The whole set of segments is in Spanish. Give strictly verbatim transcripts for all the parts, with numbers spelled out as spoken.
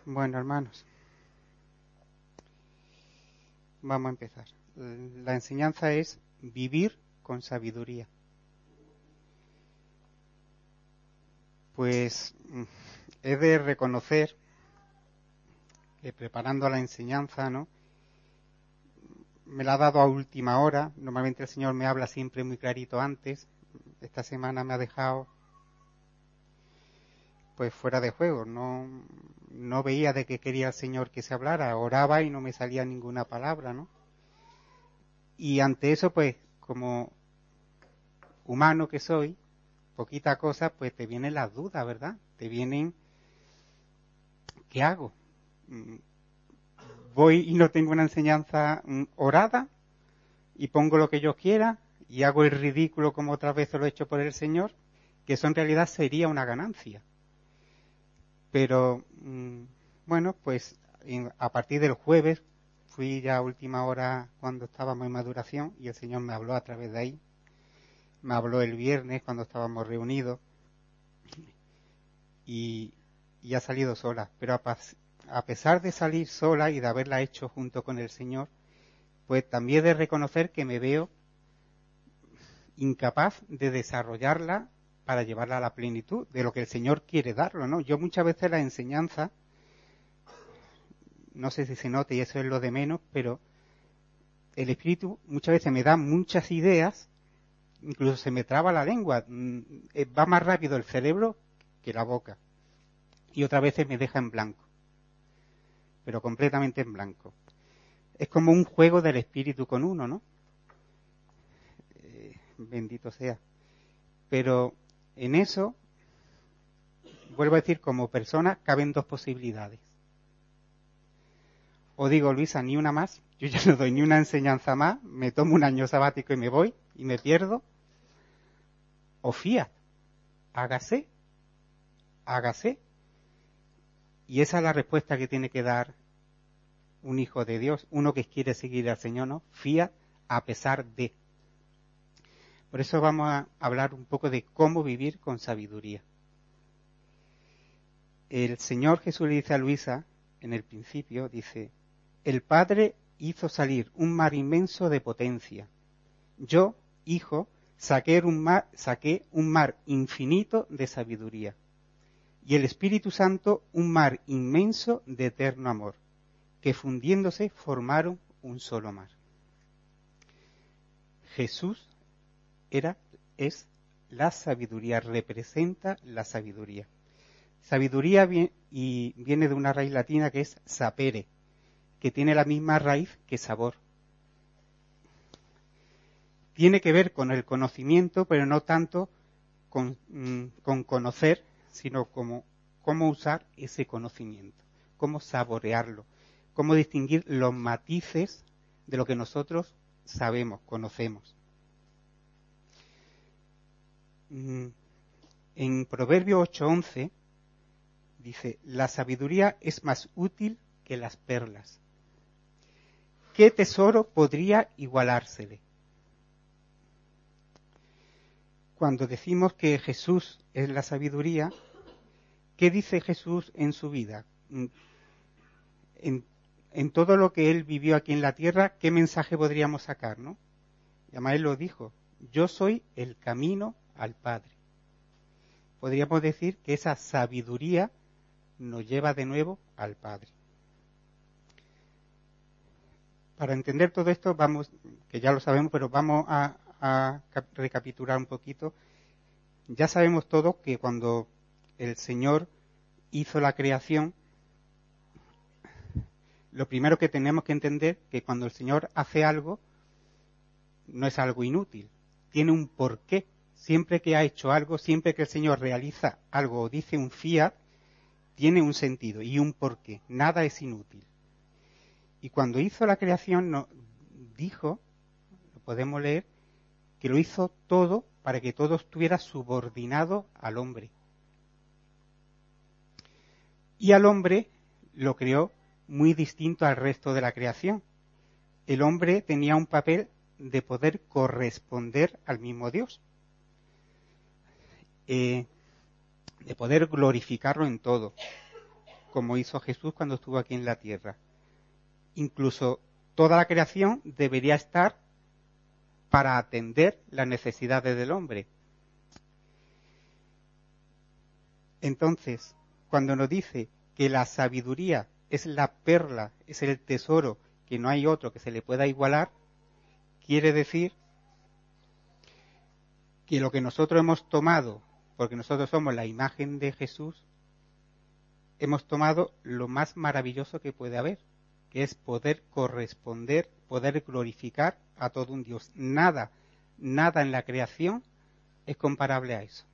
Bueno, hermanos, vamos a empezar. La enseñanza es vivir con sabiduría. Pues he de reconocer que preparando la enseñanza, ¿no?, me la ha dado a última hora. Normalmente el Señor me habla siempre muy clarito antes. Esta semana me ha dejado pues fuera de juego. No, no veía de qué quería el Señor que se hablara. Oraba y no me salía ninguna palabra, ¿no? Y ante eso, pues, como humano que soy, poquita cosa, pues te vienen las dudas, ¿verdad? Te vienen, ¿qué hago? Voy y no tengo una enseñanza orada y pongo lo que yo quiera y hago el ridículo como otras veces lo he hecho por el Señor, que eso en realidad sería una ganancia. Pero, bueno, pues a partir del jueves fui ya a última hora cuando estábamos en maduración y el Señor me habló a través de ahí. Me habló el viernes cuando estábamos reunidos y, y ha salido sola. Pero a, a pesar de salir sola y de haberla hecho junto con el Señor, pues también he de reconocer que me veo incapaz de desarrollarla para llevarla a la plenitud de lo que el Señor quiere darlo, ¿no? Yo muchas veces la enseñanza, no sé si se nota y eso es lo de menos, pero el Espíritu muchas veces me da muchas ideas, incluso se me traba la lengua, va más rápido el cerebro que la boca, y otras veces me deja en blanco, pero completamente en blanco. Es como un juego del Espíritu con uno, ¿no? Eh, bendito sea. Pero en eso, vuelvo a decir, como persona, caben dos posibilidades. O digo, Luisa, ni una más, yo ya no doy ni una enseñanza más, me tomo un año sabático y me voy, y me pierdo. O fiat, hágase, hágase. Y esa es la respuesta que tiene que dar un hijo de Dios, uno que quiere seguir al Señor, ¿no? Fiat a pesar de. Por eso vamos a hablar un poco de cómo vivir con sabiduría. El Señor Jesús le dice a Luisa, en el principio, dice, el Padre hizo salir un mar inmenso de potencia. Yo, hijo, saqué un mar, saqué un mar infinito de sabiduría. Y el Espíritu Santo un mar inmenso de eterno amor, que fundiéndose formaron un solo mar. Jesús era, es la sabiduría, representa la sabiduría. Sabiduría viene, y viene de una raíz latina que es sapere, que tiene la misma raíz que sabor. Tiene que ver con el conocimiento, pero no tanto con, con conocer, sino como cómo usar ese conocimiento, cómo saborearlo, cómo distinguir los matices de lo que nosotros sabemos, conocemos. En Proverbios ocho once dice, la sabiduría es más útil que las perlas. ¿Qué tesoro podría igualársele? Cuando decimos que Jesús es la sabiduría, ¿qué dice Jesús en su vida? En, en todo lo que él vivió aquí en la tierra, ¿qué mensaje podríamos sacar, no? Y además él lo dijo, yo soy el camino al Padre. Podríamos decir que esa sabiduría nos lleva de nuevo al Padre. Para entender todo esto, vamos, que ya lo sabemos, pero vamos a, a recapitular un poquito. Ya sabemos todo que cuando el Señor hizo la creación, lo primero que tenemos que entender es que cuando el Señor hace algo, no es algo inútil, tiene un porqué. Siempre que ha hecho algo, siempre que el Señor realiza algo o dice un fiat, tiene un sentido y un porqué. Nada es inútil. Y cuando hizo la creación, nos dijo, lo podemos leer, que lo hizo todo para que todo estuviera subordinado al hombre. Y al hombre lo creó muy distinto al resto de la creación. El hombre tenía un papel de poder corresponder al mismo Dios, eh, de poder glorificarlo en todo, como hizo Jesús cuando estuvo aquí en la tierra. Incluso toda la creación debería estar para atender las necesidades del hombre. Entonces, cuando nos dice que la sabiduría es la perla, es el tesoro, que no hay otro que se le pueda igualar, quiere decir que lo que nosotros hemos tomado, porque nosotros somos la imagen de Jesús, hemos tomado lo más maravilloso que puede haber, que es poder corresponder, poder glorificar a todo un Dios. Nada, nada en la creación es comparable a eso.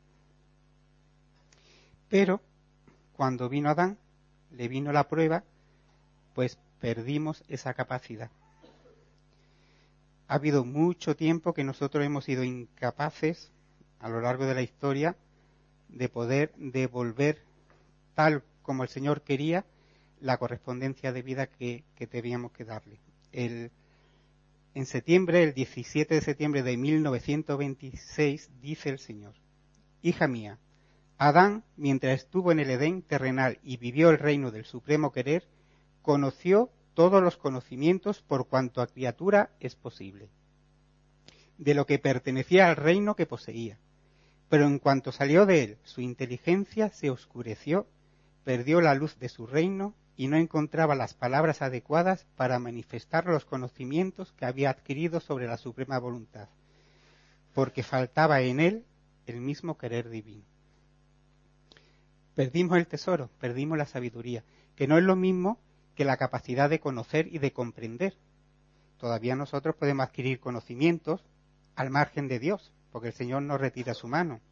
Pero cuando vino Adán, le vino la prueba, pues perdimos esa capacidad. Ha habido mucho tiempo que nosotros hemos sido incapaces, a lo largo de la historia, de poder devolver, tal como el Señor quería, la correspondencia de vida que, que teníamos que darle. El, en septiembre, el diecisiete de septiembre de mil novecientos veintiséis, dice el Señor: Hija mía, Adán, mientras estuvo en el Edén terrenal y vivió el reino del supremo querer, conoció todos los conocimientos por cuanto a criatura es posible, de lo que pertenecía al reino que poseía. Pero en cuanto salió de él, su inteligencia se oscureció, perdió la luz de su reino y no encontraba las palabras adecuadas para manifestar los conocimientos que había adquirido sobre la suprema voluntad, porque faltaba en él el mismo querer divino. Perdimos el tesoro, perdimos la sabiduría, que no es lo mismo que la capacidad de conocer y de comprender. Todavía nosotros podemos adquirir conocimientos al margen de Dios, porque el Señor nos retira su mano.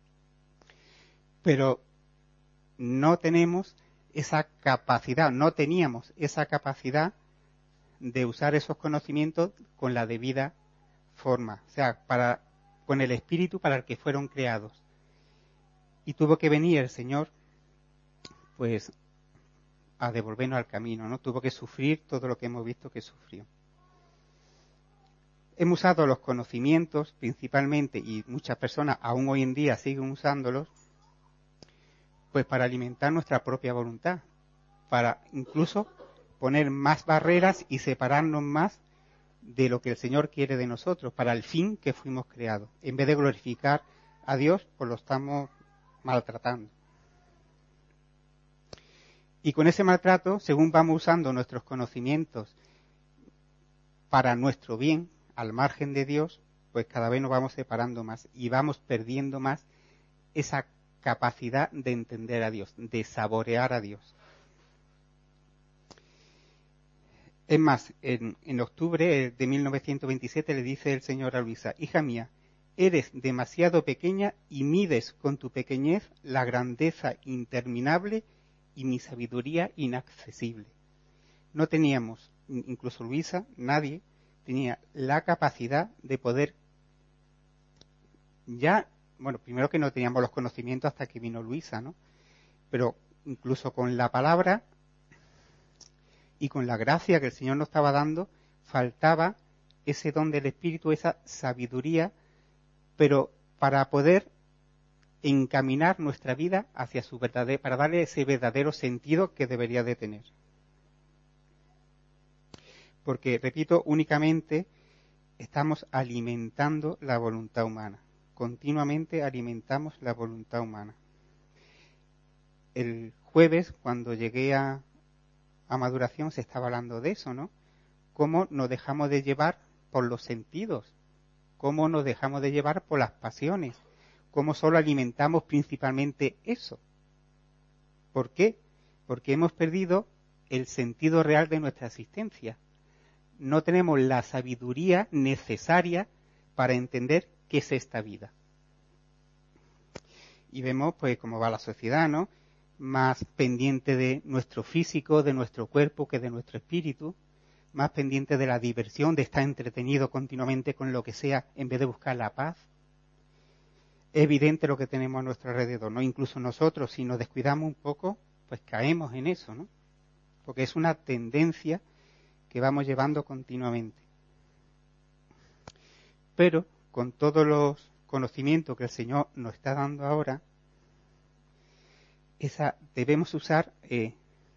Pero no tenemos esa capacidad, no teníamos esa capacidad de usar esos conocimientos con la debida forma, o sea, para, con el espíritu para el que fueron creados. Y tuvo que venir el Señor, pues, a devolvernos al camino, ¿no? Tuvo que sufrir todo lo que hemos visto que sufrió. Hemos usado los conocimientos principalmente, y muchas personas aún hoy en día siguen usándolos, pues para alimentar nuestra propia voluntad, para incluso poner más barreras y separarnos más de lo que el Señor quiere de nosotros, para el fin que fuimos creados. En vez de glorificar a Dios, pues lo estamos maltratando. Y con ese maltrato, según vamos usando nuestros conocimientos para nuestro bien, al margen de Dios, pues cada vez nos vamos separando más y vamos perdiendo más esa capacidad de entender a Dios, de saborear a Dios. Es más, en, en octubre de mil novecientos veintisiete le dice el Señor a Luisa: Hija mía, eres demasiado pequeña y mides con tu pequeñez la grandeza interminable y mi sabiduría inaccesible. No teníamos, incluso Luisa, nadie tenía la capacidad de poder ya, bueno, primero que no teníamos los conocimientos hasta que vino Luisa, ¿no? Pero incluso con la palabra y con la gracia que el Señor nos estaba dando, faltaba ese don del Espíritu, esa sabiduría, pero para poder encaminar nuestra vida hacia su verdadero, para darle ese verdadero sentido que debería de tener. Porque, repito, únicamente estamos alimentando la voluntad humana. Continuamente alimentamos la voluntad humana. El jueves, cuando llegué a, a maduración, se estaba hablando de eso, ¿no? Cómo nos dejamos de llevar por los sentidos, cómo nos dejamos de llevar por las pasiones, cómo solo alimentamos principalmente eso. ¿Por qué? Porque hemos perdido el sentido real de nuestra existencia. No tenemos la sabiduría necesaria para entender qué es esta vida. Y vemos pues cómo va la sociedad, ¿no? Más pendiente de nuestro físico, de nuestro cuerpo que de nuestro espíritu, más pendiente de la diversión, de estar entretenido continuamente con lo que sea en vez de buscar la paz. Es evidente lo que tenemos a nuestro alrededor, ¿no? Incluso nosotros, si nos descuidamos un poco, pues caemos en eso, ¿no? Porque es una tendencia que vamos llevando continuamente. Pero con todos los conocimientos que el Señor nos está dando ahora, esa, debemos usar eh,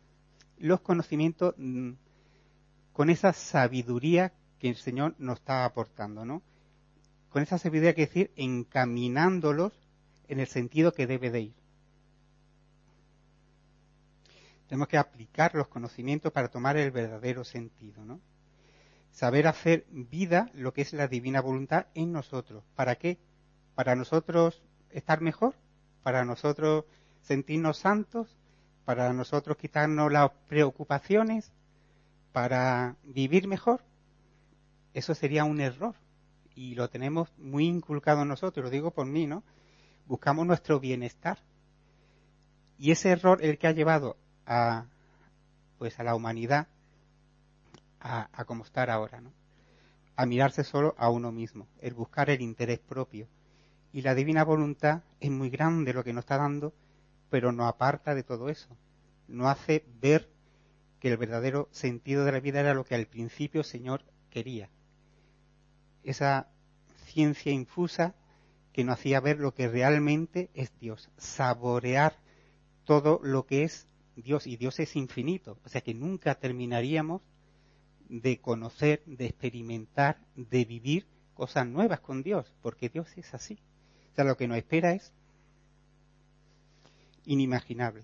los conocimientos mmm, con esa sabiduría que el Señor nos está aportando, ¿no? Con esa sabiduría, que decir, encaminándolos en el sentido que debe de ir. Tenemos que aplicar los conocimientos para tomar el verdadero sentido, ¿no? Saber hacer vida lo que es la divina voluntad en nosotros. ¿Para qué? Para nosotros estar mejor, para nosotros sentirnos santos, para nosotros quitarnos las preocupaciones, para vivir mejor. Eso sería un error y lo tenemos muy inculcado en nosotros, lo digo por mí, ¿no? Buscamos nuestro bienestar y ese error es el que ha llevado a, pues a la humanidad a, a como estar ahora, ¿no? A mirarse solo a uno mismo, el buscar el interés propio. Y la divina voluntad es muy grande lo que nos está dando, pero nos aparta de todo eso. Nos hace ver que el verdadero sentido de la vida era lo que al principio el Señor quería. Esa ciencia infusa que nos hacía ver lo que realmente es Dios, saborear todo lo que es Dios, y Dios es infinito, o sea que nunca terminaríamos de conocer, de experimentar, de vivir cosas nuevas con Dios, porque Dios es así. O sea, lo que nos espera es inimaginable.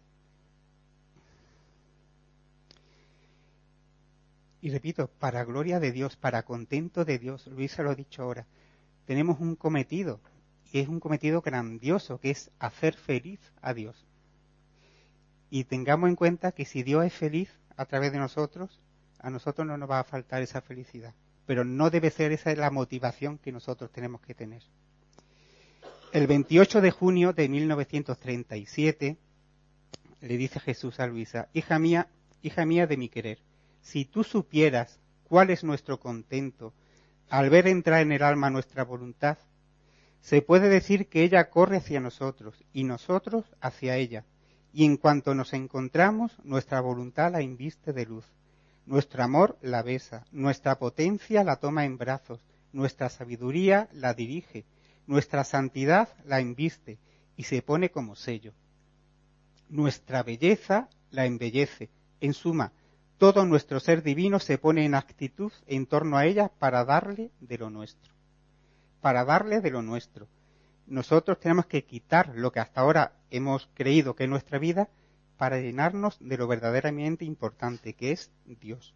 Y repito, para gloria de Dios, para contento de Dios, Luisa lo ha dicho ahora, tenemos un cometido, y es un cometido grandioso, que es hacer feliz a Dios. Y tengamos en cuenta que si Dios es feliz a través de nosotros, a nosotros no nos va a faltar esa felicidad. Pero no debe ser esa la motivación que nosotros tenemos que tener. El veintiocho de junio de mil novecientos treinta y siete le dice Jesús a Luisa: hija mía, hija mía de mi querer, si tú supieras cuál es nuestro contento al ver entrar en el alma nuestra voluntad, se puede decir que ella corre hacia nosotros y nosotros hacia ella, y en cuanto nos encontramos, nuestra voluntad la inviste de luz, nuestro amor la besa, nuestra potencia la toma en brazos, nuestra sabiduría la dirige, nuestra santidad la inviste y se pone como sello. Nuestra belleza la embellece. En suma, todo nuestro ser divino se pone en actitud en torno a ella para darle de lo nuestro. Para darle de lo nuestro. Nosotros tenemos que quitar lo que hasta ahora hemos creído que es nuestra vida para llenarnos de lo verdaderamente importante, que es Dios.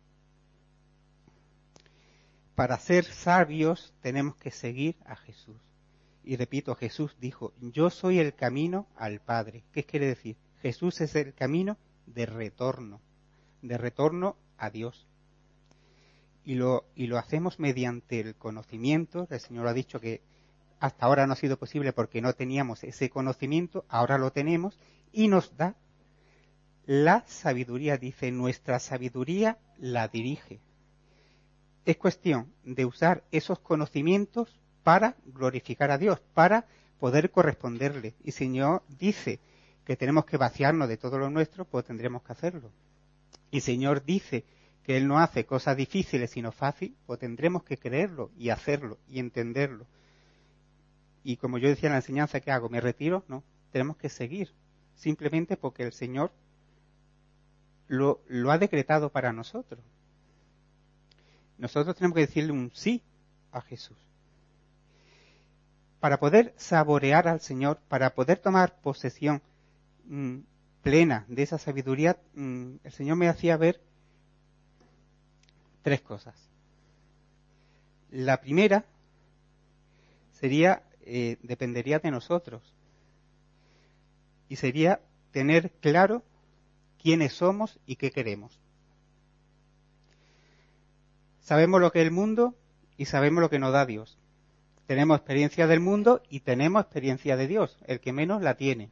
Para ser sabios tenemos que seguir a Jesús. Y repito, Jesús dijo: yo soy el camino al Padre. ¿Qué quiere decir? Jesús es el camino de retorno, de retorno a Dios. Y lo, y lo hacemos mediante el conocimiento. El Señor ha dicho que hasta ahora no ha sido posible porque no teníamos ese conocimiento, ahora lo tenemos y nos da la sabiduría. Dice, nuestra sabiduría la dirige. Es cuestión de usar esos conocimientos para glorificar a Dios, para poder corresponderle. Y si el Señor dice que tenemos que vaciarnos de todo lo nuestro, pues tendremos que hacerlo. Y el Señor dice que Él no hace cosas difíciles sino fáciles, pues tendremos que creerlo y hacerlo y entenderlo. Y como yo decía en la enseñanza que hago, ¿me retiro? No, tenemos que seguir, simplemente porque el Señor lo, lo ha decretado para nosotros. Nosotros tenemos que decirle un sí a Jesús. Para poder saborear al Señor, para poder tomar posesión mmm, plena de esa sabiduría, mmm, el Señor me hacía ver tres cosas. La primera sería, eh, dependería de nosotros, y sería tener claro quiénes somos y qué queremos. Sabemos lo que es el mundo y sabemos lo que nos da Dios. Tenemos experiencia del mundo y tenemos experiencia de Dios, el que menos la tiene.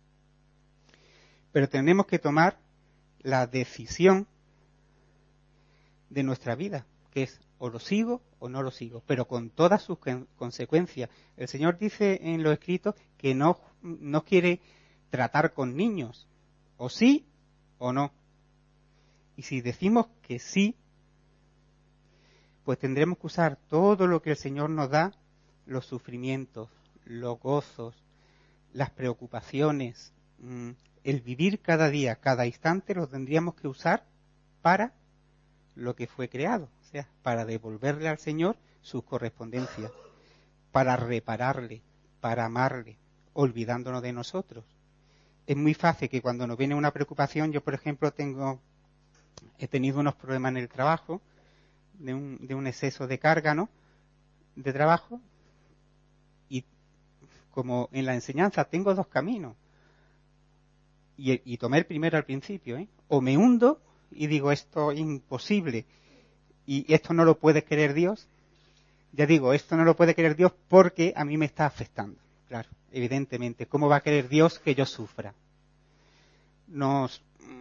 Pero tenemos que tomar la decisión de nuestra vida, que es o lo sigo o no lo sigo, pero con todas sus consecuencias. El Señor dice en los escritos que no, no quiere tratar con niños, o sí o no. Y si decimos que sí, pues tendremos que usar todo lo que el Señor nos da, los sufrimientos, los gozos, las preocupaciones, el vivir cada día, cada instante, lo tendríamos que usar para lo que fue creado, o sea, para devolverle al Señor sus correspondencias, para repararle, para amarle, olvidándonos de nosotros. Es muy fácil que cuando nos viene una preocupación, yo por ejemplo tengo, he tenido unos problemas en el trabajo, de un, de un exceso de carga, ¿no?, de trabajo, y como en la enseñanza tengo dos caminos, y, y tomé el primero al principio, ¿eh? O me hundo y digo esto es imposible, y esto no lo puede querer Dios, ya digo, esto no lo puede querer Dios porque a mí me está afectando. Claro, evidentemente, ¿cómo va a querer Dios que yo sufra? Nos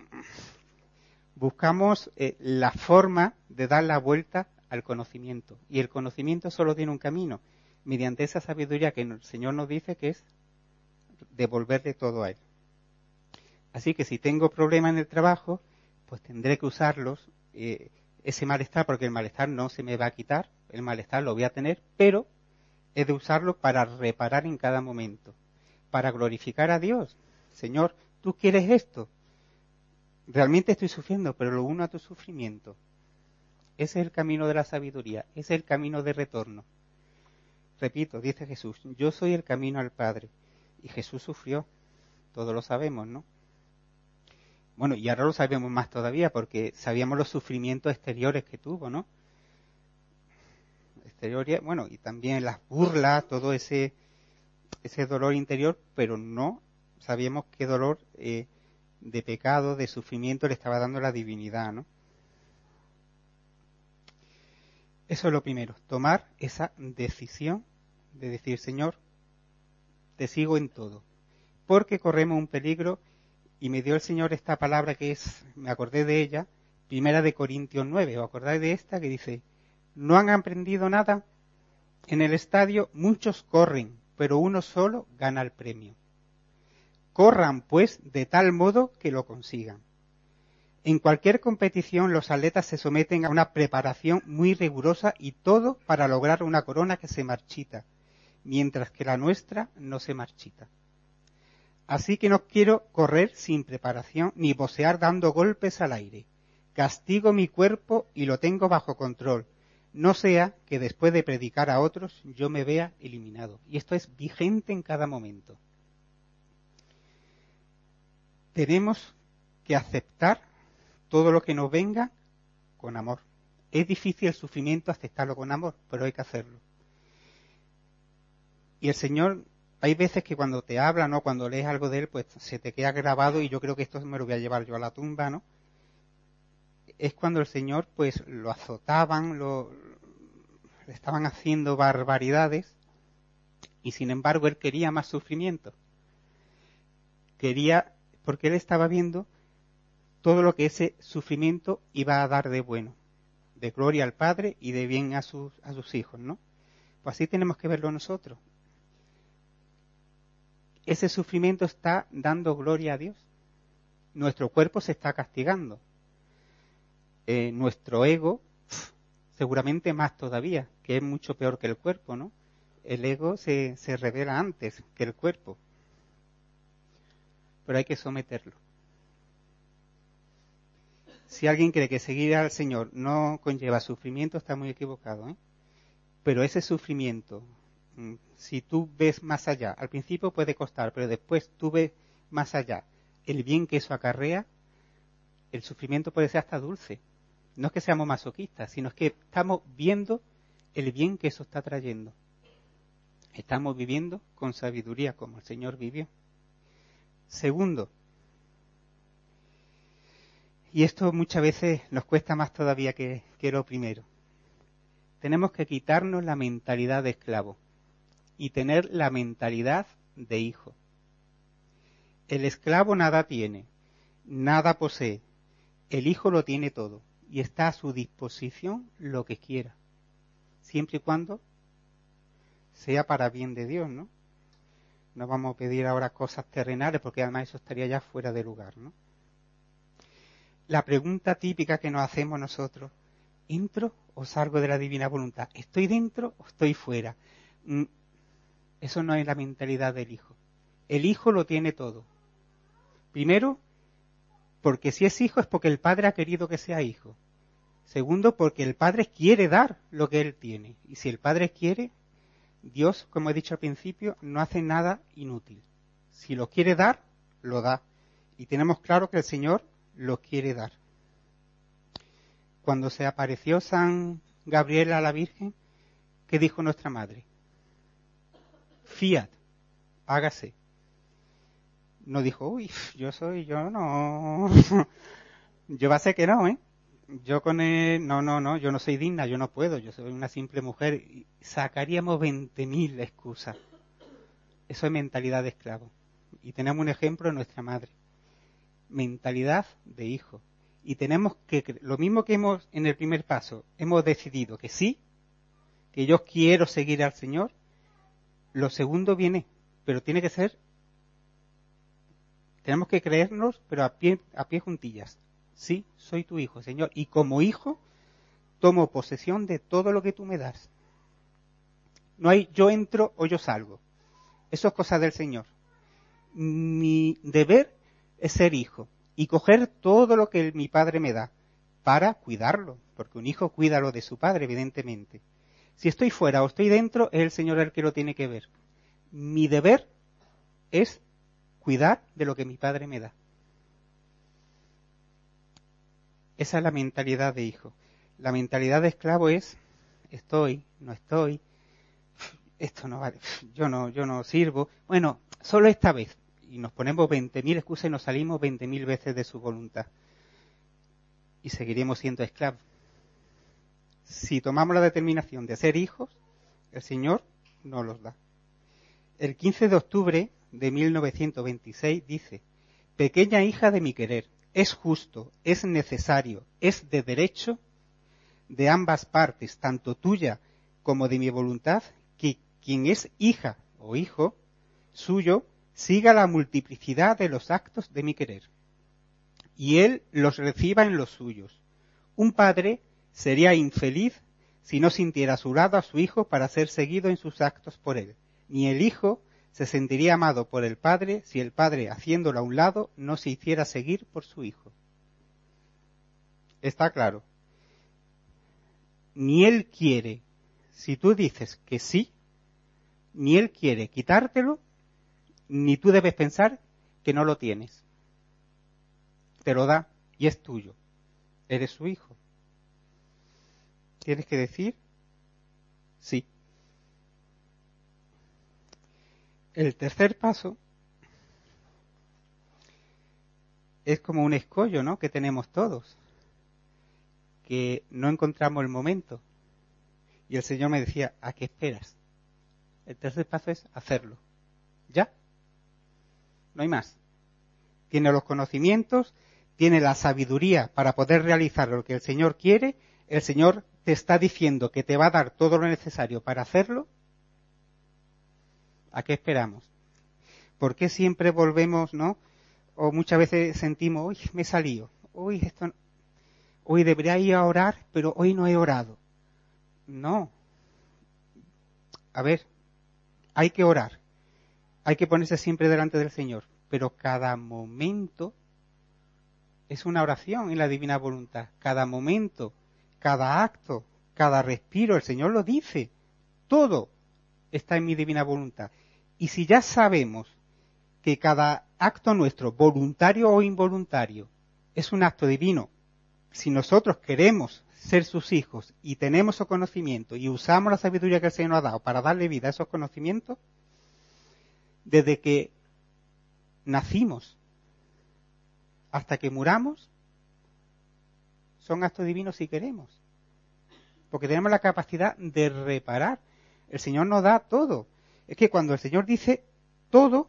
buscamos eh, la forma de dar la vuelta al conocimiento. Y el conocimiento solo tiene un camino, mediante esa sabiduría que el Señor nos dice que es devolverle todo a Él. Así que si tengo problemas en el trabajo, pues tendré que usarlos, eh, ese malestar, porque el malestar no se me va a quitar, el malestar lo voy a tener, pero he de usarlo para reparar en cada momento, para glorificar a Dios. Señor, ¿tú quieres esto? Realmente estoy sufriendo, pero lo uno a tu sufrimiento. Ese es el camino de la sabiduría, ese es el camino de retorno. Repito, dice Jesús, yo soy el camino al Padre. Y Jesús sufrió, todos lo sabemos, ¿no? Bueno, y ahora lo sabemos más todavía, porque sabíamos los sufrimientos exteriores que tuvo, ¿no? Exteriores, bueno, y también las burlas, todo ese, ese dolor interior, pero no sabíamos qué dolor eh, de pecado, de sufrimiento le estaba dando la divinidad, ¿no? Eso es lo primero, tomar esa decisión de decir, Señor, te sigo en todo, porque corremos un peligro, y me dio el Señor esta palabra que es, me acordé de ella, primera de Corintios nueve, ¿os acordáis de esta? Que dice, ¿no han aprendido nada? En el estadio muchos corren, pero uno solo gana el premio. Corran, pues, de tal modo que lo consigan. En cualquier competición los atletas se someten a una preparación muy rigurosa y todo para lograr una corona que se marchita, mientras que la nuestra no se marchita. Así que no quiero correr sin preparación ni boxear dando golpes al aire. Castigo mi cuerpo y lo tengo bajo control. No sea que después de predicar a otros yo me vea eliminado. Y esto es vigente en cada momento. Tenemos que aceptar todo lo que nos venga con amor. Es difícil el sufrimiento aceptarlo con amor, pero hay que hacerlo. Y el Señor, hay veces que cuando te habla, ¿no?, cuando lees algo de Él, pues se te queda grabado, y yo creo que esto me lo voy a llevar yo a la tumba, ¿no? Es cuando el Señor, pues, lo azotaban, lo, le estaban haciendo barbaridades, y sin embargo Él quería más sufrimiento. Quería, porque Él estaba viendo todo lo que ese sufrimiento iba a dar de bueno, de gloria al Padre y de bien a sus, a sus hijos, ¿no? Pues así tenemos que verlo nosotros. Ese sufrimiento está dando gloria a Dios. Nuestro cuerpo se está castigando. Eh, nuestro ego, pff, seguramente más todavía, que es mucho peor que el cuerpo, ¿no? El ego se, se revela antes que el cuerpo. Pero hay que someterlo. Si alguien cree que seguir al Señor no conlleva sufrimiento, está muy equivocado, ¿eh? Pero ese sufrimiento, si tú ves más allá, al principio puede costar, pero después tú ves más allá el bien que eso acarrea, el sufrimiento puede ser hasta dulce. No es que seamos masoquistas, sino es que estamos viendo el bien que eso está trayendo. Estamos viviendo con sabiduría, como el Señor vivió. Segundo, y esto muchas veces nos cuesta más todavía que, que lo primero, tenemos que quitarnos la mentalidad de esclavo y tener la mentalidad de hijo. El esclavo nada tiene, nada posee, el hijo lo tiene todo y está a su disposición lo que quiera, siempre y cuando sea para bien de Dios, ¿no? No vamos a pedir ahora cosas terrenales porque además eso estaría ya fuera de lugar, ¿no? La pregunta típica que nos hacemos nosotros, ¿entro o salgo de la divina voluntad? ¿Estoy dentro o estoy fuera? Eso no es la mentalidad del hijo. El hijo lo tiene todo. Primero, porque si es hijo es porque el padre ha querido que sea hijo. Segundo, porque el padre quiere dar lo que él tiene. Y si el padre quiere, Dios, como he dicho al principio, no hace nada inútil. Si lo quiere dar, lo da. Y tenemos claro que el Señor lo quiere dar. Cuando se apareció San Gabriel a la Virgen, ¿qué dijo nuestra madre? Fiat, hágase. No dijo, uy, yo soy, yo no. Yo va a ser que no, ¿eh? Yo con él, no, no, no, yo no soy digna, yo no puedo, yo soy una simple mujer. Y sacaríamos veinte mil excusas. Eso es mentalidad de esclavo. Y tenemos un ejemplo en nuestra madre. Mentalidad de hijo. Y tenemos que, lo mismo que hemos en el primer paso, hemos decidido que sí, que yo quiero seguir al Señor. Lo segundo viene, pero tiene que ser, tenemos que creernos, pero a pie, a pie juntillas. Sí, soy tu hijo, Señor. Y como hijo, tomo posesión de todo lo que tú me das. No hay yo entro o yo salgo. Eso es cosa del Señor. Mi deber es ser hijo y coger todo lo que mi padre me da para cuidarlo, porque un hijo cuida lo de su padre, evidentemente. Si estoy fuera o estoy dentro, es el Señor el que lo tiene que ver. Mi deber es cuidar de lo que mi padre me da. Esa es la mentalidad de hijo. La mentalidad de esclavo es, estoy, no estoy, esto no vale, yo no, yo no sirvo. Bueno, solo esta vez. Y nos ponemos veinte mil excusas y nos salimos veinte mil veces de su voluntad. Y seguiremos siendo esclavos. Si tomamos la determinación de ser hijos, el Señor nos los da. El quince de octubre de mil novecientos veintiséis dice, pequeña hija de mi querer, es justo, es necesario, es de derecho de ambas partes, tanto tuya como de mi voluntad, que quien es hija o hijo suyo siga la multiplicidad de los actos de mi querer, y él los reciba en los suyos. Un padre sería infeliz si no sintiera a su lado a su hijo para ser seguido en sus actos por él, ni el hijo se sentiría amado por el padre si el padre, haciéndolo a un lado, no se hiciera seguir por su hijo. Está claro. Ni él quiere, si tú dices que sí, ni él quiere quitártelo, ni tú debes pensar que no lo tienes. Te lo da y es tuyo. Eres su hijo. Tienes que decir sí. El tercer paso es como un escollo, ¿no?, que tenemos todos, que no encontramos el momento. Y el Señor me decía, ¿a qué esperas? El tercer paso es hacerlo. ¿Ya? No hay más. Tiene los conocimientos, tiene la sabiduría para poder realizar lo que el Señor quiere. El Señor te está diciendo que te va a dar todo lo necesario para hacerlo. ¿A qué esperamos? ¿Por qué siempre volvemos, no? O muchas veces sentimos, uy, me he salido, uy, esto no, hoy debería ir a orar, pero hoy no he orado. No. A ver, hay que orar, hay que ponerse siempre delante del Señor, pero cada momento es una oración en la divina voluntad. Cada momento, cada acto, cada respiro, el Señor lo dice. Todo está en mi divina voluntad. Y si ya sabemos que cada acto nuestro, voluntario o involuntario, es un acto divino, si nosotros queremos ser sus hijos y tenemos esos conocimientos y usamos la sabiduría que el Señor nos ha dado para darle vida a esos conocimientos, desde que nacimos hasta que muramos, son actos divinos si queremos. Porque tenemos la capacidad de reparar. El Señor nos da todo. Es que cuando el Señor dice todo,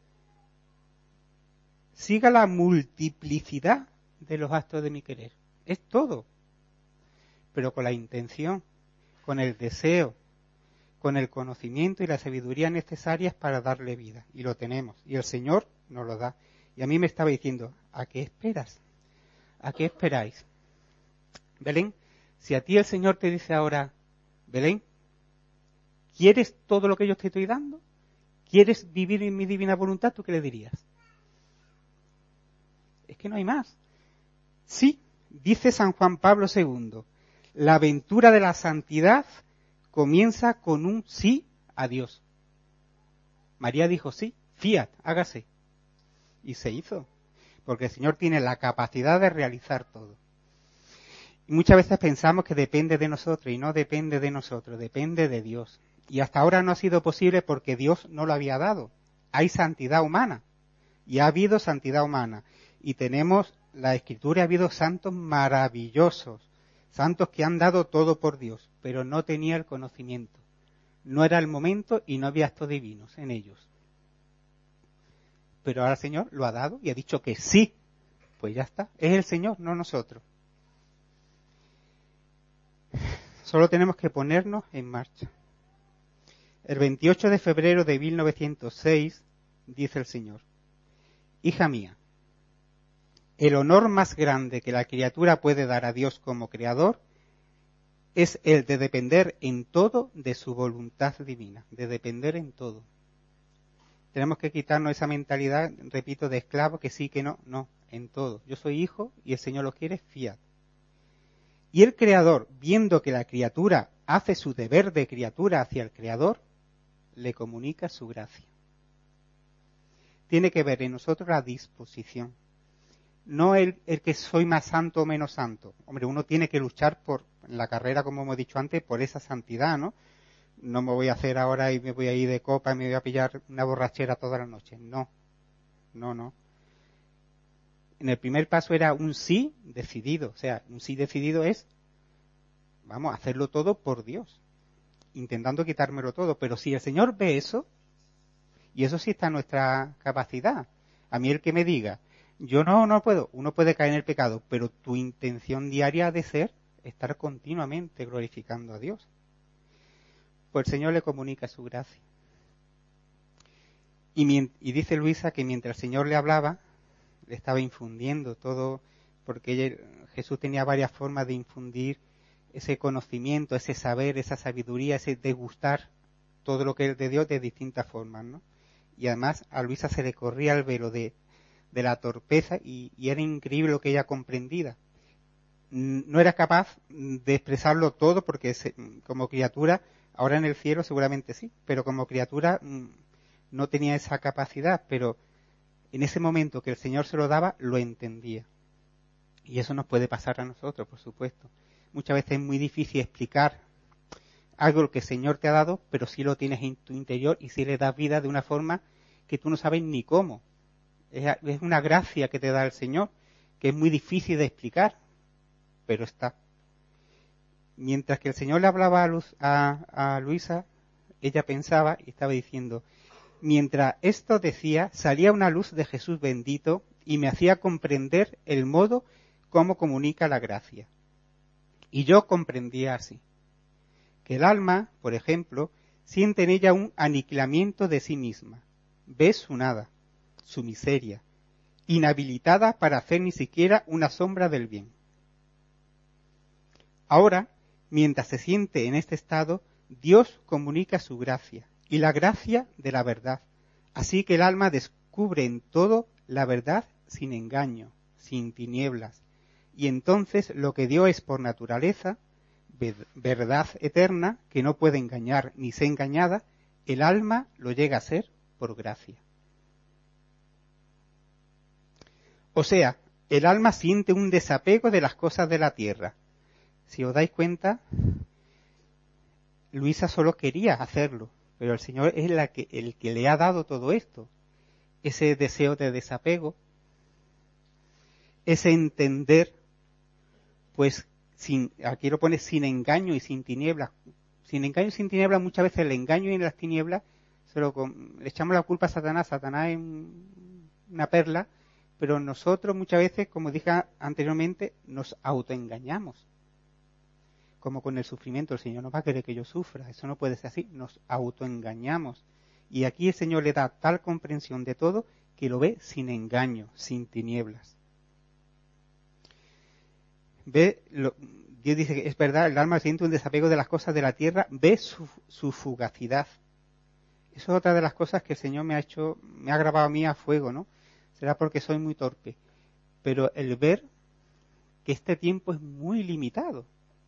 siga la multiplicidad de los actos de mi querer. Es todo. Pero con la intención, con el deseo, con el conocimiento y la sabiduría necesarias para darle vida. Y lo tenemos. Y el Señor nos lo da. Y a mí me estaba diciendo, ¿a qué esperas? ¿A qué esperáis? Belén, si a ti el Señor te dice ahora, Belén, ¿quieres todo lo que yo te estoy dando? ¿Quieres vivir en mi divina voluntad? ¿Tú qué le dirías? Es que no hay más. Sí, dice San Juan Pablo segundo, la aventura de la santidad comienza con un sí a Dios. María dijo sí, fiat, hágase. Y se hizo, porque el Señor tiene la capacidad de realizar todo. Y muchas veces pensamos que depende de nosotros, y no depende de nosotros, depende de Dios. Y hasta ahora no ha sido posible porque Dios no lo había dado. Hay santidad humana, y ha habido santidad humana. Y tenemos la Escritura, ha habido santos maravillosos, santos que han dado todo por Dios, pero no tenía el conocimiento. No era el momento y no había actos divinos en ellos. Pero ahora el Señor lo ha dado y ha dicho que sí. Pues ya está, es el Señor, no nosotros. Solo tenemos que ponernos en marcha. El veintiocho de febrero de mil novecientos seis, dice el Señor, hija mía, el honor más grande que la criatura puede dar a Dios como creador es el de depender en todo de su voluntad divina, de depender en todo. Tenemos que quitarnos esa mentalidad, repito, de esclavo, que sí, que no, no, en todo. Yo soy hijo y el Señor lo quiere, fiat. Y el Creador, viendo que la criatura hace su deber de criatura hacia el Creador, le comunica su gracia. Tiene que ver en nosotros la disposición. No el, el que soy más santo o menos santo. Hombre, uno tiene que luchar por, en la carrera, como hemos dicho antes, por esa santidad, ¿no? No me voy a hacer ahora y me voy a ir de copa y me voy a pillar una borrachera toda la noche. No, no, no. En el primer paso era un sí decidido. O sea, un sí decidido es, vamos, hacerlo todo por Dios, intentando quitármelo todo. Pero si el Señor ve eso, y eso sí está en nuestra capacidad. A mí el que me diga, yo no, no puedo, uno puede caer en el pecado, pero tu intención diaria ha de ser estar continuamente glorificando a Dios. Pues el Señor le comunica su gracia. Y, y dice Luisa que mientras el Señor le hablaba, le estaba infundiendo todo, porque ella, Jesús tenía varias formas de infundir ese conocimiento, ese saber, esa sabiduría, ese degustar todo lo que él de Dios de distintas formas, ¿no? Y además a Luisa se le corría el velo de, de la torpeza y, y era increíble lo que ella comprendía. No era capaz de expresarlo todo porque se, como criatura, ahora en el cielo seguramente sí, pero como criatura no tenía esa capacidad, pero en ese momento que el Señor se lo daba, lo entendía. Y eso nos puede pasar a nosotros, por supuesto. Muchas veces es muy difícil explicar algo que el Señor te ha dado, pero sí lo tienes en tu interior y sí le das vida de una forma que tú no sabes ni cómo. Es, es una gracia que te da el Señor, que es muy difícil de explicar, pero está. Mientras que el Señor le hablaba a, Luz, a, a Luisa, ella pensaba y estaba diciendo, mientras esto decía, salía una luz de Jesús bendito y me hacía comprender el modo como comunica la gracia. Y yo comprendía así, que el alma, por ejemplo, siente en ella un aniquilamiento de sí misma, ve su nada, su miseria, inhabilitada para hacer ni siquiera una sombra del bien. Ahora, mientras se siente en este estado, Dios comunica su gracia, y la gracia de la verdad, así que el alma descubre en todo la verdad sin engaño, sin tinieblas, y entonces lo que Dios es por naturaleza, verdad eterna, que no puede engañar ni ser engañada, el alma lo llega a ser por gracia. O sea, el alma siente un desapego de las cosas de la tierra. Si os dais cuenta, Luisa solo quería hacerlo, pero el Señor es la que, el que le ha dado todo esto. Ese deseo de desapego, ese entender, pues sin, aquí lo pone sin engaño y sin tinieblas. Sin engaño y sin tinieblas, muchas veces el engaño y las tinieblas, se lo, le echamos la culpa a Satanás. Satanás es una perla, pero nosotros muchas veces, como dije anteriormente, nos autoengañamos. Como con el sufrimiento, el Señor no va a querer que yo sufra, eso no puede ser así, nos autoengañamos. Y aquí el Señor le da tal comprensión de todo que lo ve sin engaño, sin tinieblas. Ve, lo, Dios dice que es verdad, el alma siente un desapego de las cosas de la tierra, ve su, su fugacidad. Eso es otra de las cosas que el Señor me ha hecho, me ha grabado a mí a fuego, ¿no? Será porque soy muy torpe. pero el ver que este tiempo es muy limitado.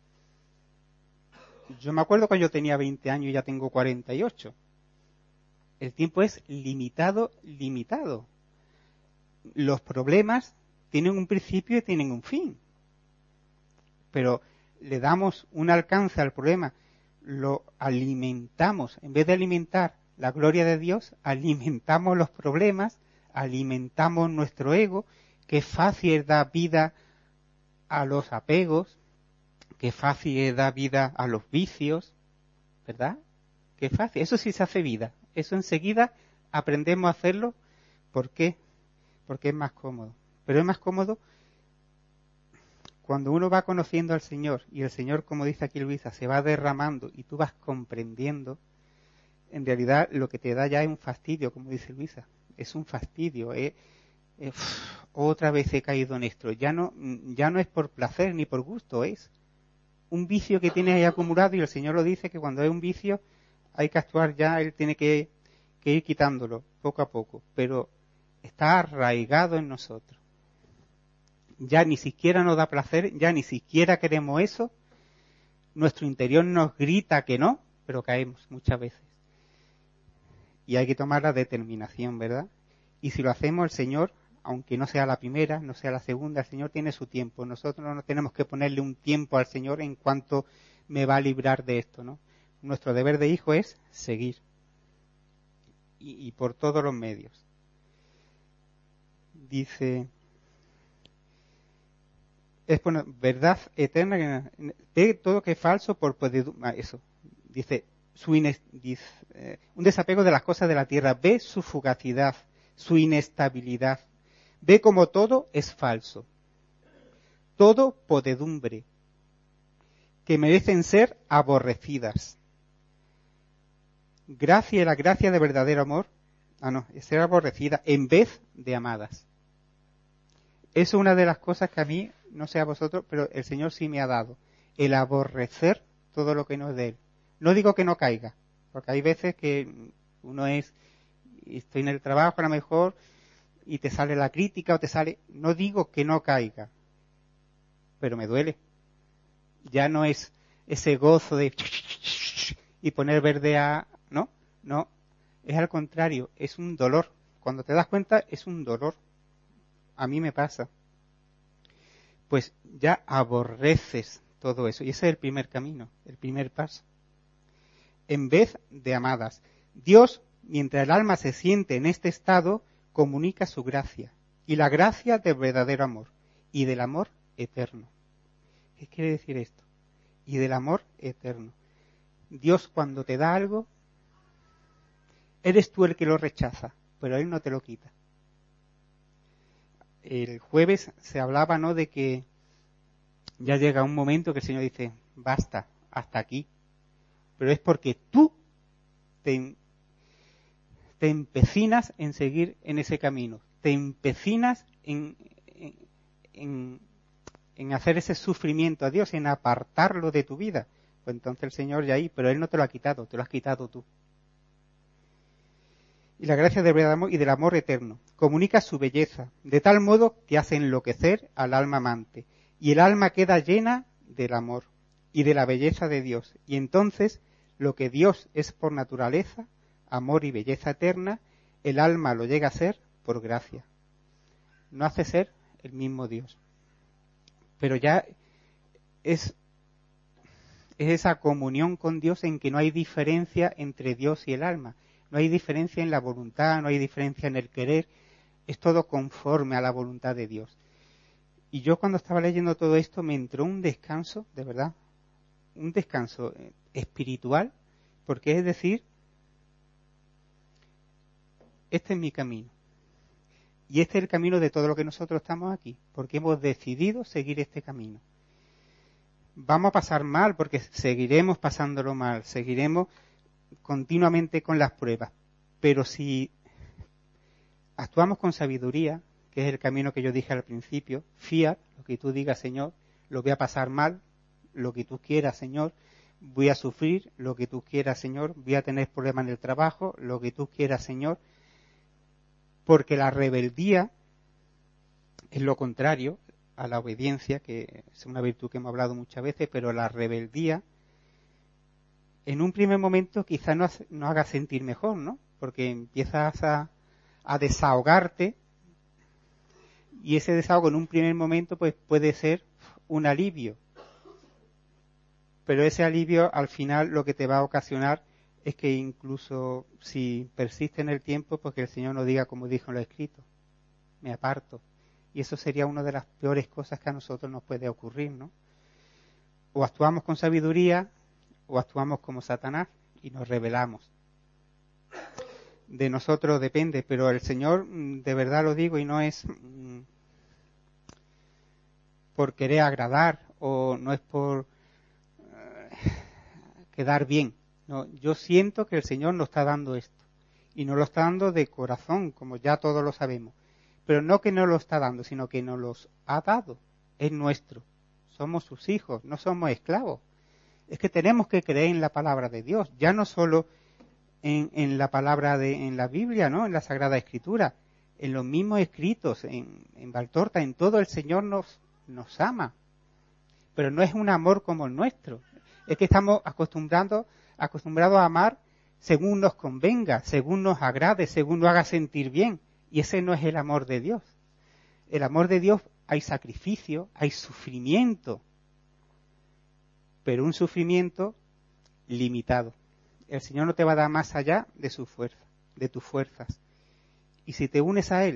Yo me acuerdo cuando yo tenía veinte años y ya tengo cuarenta y ocho. El tiempo es limitado, limitado. Los problemas tienen un principio y tienen un fin. Pero le damos un alcance al problema, lo alimentamos, en vez de alimentar la gloria de Dios, alimentamos los problemas, alimentamos nuestro ego, que fácil es dar vida a los apegos, que fácil es dar vida a los vicios, ¿verdad? Qué fácil, eso sí se hace vida, eso enseguida aprendemos a hacerlo, ¿por qué? Porque es más cómodo, pero es más cómodo cuando uno va conociendo al Señor y el Señor, como dice aquí Luisa, se va derramando y tú vas comprendiendo, en realidad lo que te da ya es un fastidio, como dice Luisa, es un fastidio, es, es, uf, otra vez he caído en esto, ya no, ya no es por placer ni por gusto, es un vicio que tienes ahí acumulado y el Señor lo dice que cuando es un vicio hay que actuar ya, Él tiene que, que ir quitándolo poco a poco, pero está arraigado en nosotros. Ya ni siquiera nos da placer, ya ni siquiera queremos eso, nuestro interior nos grita que no, pero caemos muchas veces. Y hay que tomar la determinación, ¿verdad? Y si lo hacemos, el Señor, aunque no sea la primera, no sea la segunda, el Señor tiene su tiempo. Nosotros no tenemos que ponerle un tiempo al Señor en cuanto me va a librar de esto, ¿no? Nuestro deber de hijo es seguir. Y, y por todos los medios. Dice, es por verdad eterna, ve todo que es falso por poder, eso, dice, su ines, dice eh, un desapego de las cosas de la tierra, ve su fugacidad, su inestabilidad, ve como todo es falso, todo podedumbre, que merecen ser aborrecidas. Gracia y la gracia de verdadero amor, ah no, es ser aborrecida en vez de amadas. Eso es una de las cosas que a mí, no sé a vosotros, pero el Señor sí me ha dado, el aborrecer todo lo que no es de Él. No digo que no caiga, porque hay veces que uno es, estoy en el trabajo a lo mejor, y te sale la crítica o te sale, no digo que no caiga, pero me duele. Ya no es ese gozo de y poner verde a, no, no, es al contrario, es un dolor. Cuando te das cuenta es un dolor. A mí me pasa. Pues ya aborreces todo eso. Y ese es el primer camino, el primer paso. En vez de amadas. Dios, mientras el alma se siente en este estado, comunica su gracia. Y la gracia del verdadero amor. Y del amor eterno. ¿Qué quiere decir esto? Y del amor eterno. Dios cuando te da algo, eres tú el que lo rechaza, pero Él no te lo quita. El jueves se hablaba, ¿no?, de que ya llega un momento que el Señor dice, basta, hasta aquí. Pero es porque tú te, te empecinas en seguir en ese camino, te empecinas en, en, en, en hacer ese sufrimiento a Dios, en apartarlo de tu vida. Pues entonces el Señor ya ahí, pero Él no te lo ha quitado, te lo has quitado tú. Y la gracia del verdadero amor y del amor eterno comunica su belleza, de tal modo que hace enloquecer al alma amante, y el alma queda llena del amor y de la belleza de Dios, y entonces lo que Dios es por naturaleza, amor y belleza eterna, el alma lo llega a ser por gracia. No hace ser el mismo Dios, pero ya es, es esa comunión con Dios en que no hay diferencia entre Dios y el alma. No hay diferencia en la voluntad, no hay diferencia en el querer, es todo conforme a la voluntad de Dios. Y yo cuando estaba leyendo todo esto me entró un descanso, de verdad, un descanso espiritual, porque es decir, este es mi camino. Y este es el camino de todo lo que nosotros estamos aquí, porque hemos decidido seguir este camino. Vamos a pasar mal, porque seguiremos pasándolo mal, seguiremos continuamente con las pruebas, pero si actuamos con sabiduría, que es el camino que yo dije al principio, fiat, lo que tú digas, Señor, lo voy a pasar mal, lo que tú quieras, Señor, voy a sufrir, lo que tú quieras, Señor, voy a tener problemas en el trabajo, lo que tú quieras, Señor, porque la rebeldía es lo contrario a la obediencia, que es una virtud que hemos hablado muchas veces, pero la rebeldía, en un primer momento quizás no, no haga sentir mejor, ¿no? Porque empiezas a, a desahogarte, y ese desahogo en un primer momento pues puede ser un alivio. Pero ese alivio al final lo que te va a ocasionar es que incluso si persiste en el tiempo, pues que el Señor nos diga como dijo en lo escrito, me aparto. Y eso sería una de las peores cosas que a nosotros nos puede ocurrir, ¿no? O actuamos con sabiduría o actuamos como Satanás y nos rebelamos. De nosotros depende, pero el Señor, de verdad lo digo, y no es mm, por querer agradar o no es por quedar bien. No, yo siento que el Señor nos está dando esto y nos lo está dando de corazón, como ya todos lo sabemos, pero no que nos lo está dando, sino que nos los ha dado, es nuestro, somos sus hijos, no somos esclavos. Es que tenemos que creer en la palabra de Dios, ya no solo en, en la palabra de en la Biblia, ¿no? En la Sagrada Escritura, en los mismos escritos, en, en Valtorta, en todo el Señor nos, nos ama, pero no es un amor como el nuestro. Es que estamos acostumbrados, acostumbrados a amar según nos convenga, según nos agrade, según nos haga sentir bien. Y ese no es el amor de Dios. El amor de Dios, hay sacrificio, hay sufrimiento, pero un sufrimiento limitado. El Señor no te va a dar más allá de su fuerza, de tus fuerzas. Y si te unes a Él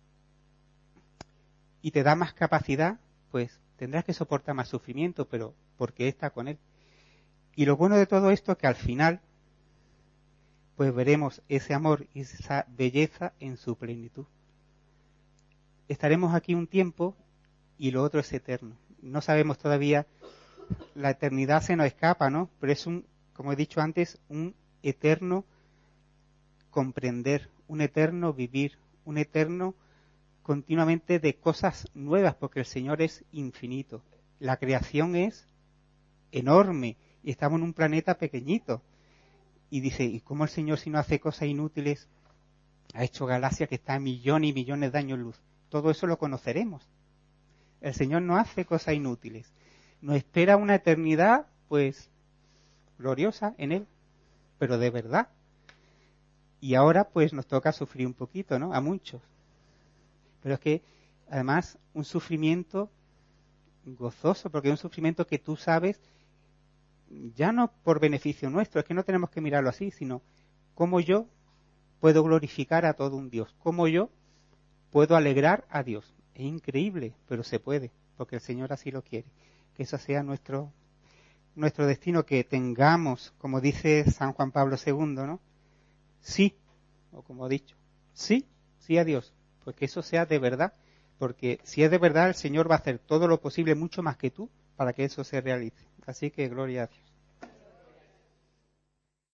y te da más capacidad, pues tendrás que soportar más sufrimiento, pero porque está con Él. Y lo bueno de todo esto es que al final, pues veremos ese amor y esa belleza en su plenitud. Estaremos aquí un tiempo y lo otro es eterno. No sabemos todavía, la eternidad se nos escapa, ¿no? Pero es un, como he dicho antes, un eterno comprender, un eterno vivir, un eterno continuamente de cosas nuevas, porque el Señor es infinito. La creación es enorme y estamos en un planeta pequeñito. Y dice, ¿y cómo el Señor, si no hace cosas inútiles, ha hecho galaxias que están a millones y millones de años luz? Todo eso lo conoceremos. El Señor no hace cosas inútiles. Nos espera una eternidad, pues, gloriosa en Él, pero de verdad. Y ahora, pues, nos toca sufrir un poquito, ¿no? A muchos. Pero es que, además, un sufrimiento gozoso, porque es un sufrimiento que tú sabes, ya no por beneficio nuestro, es que no tenemos que mirarlo así, sino cómo yo puedo glorificar a todo un Dios, cómo yo puedo alegrar a Dios. Es increíble, pero se puede, porque el Señor así lo quiere. Que eso sea nuestro, nuestro destino, que tengamos, como dice San Juan Pablo segundo, ¿no? Sí, o como he dicho, sí, sí a Dios, pues que eso sea de verdad, porque si es de verdad el Señor va a hacer todo lo posible, mucho más que tú, para que eso se realice. Así que gloria a Dios.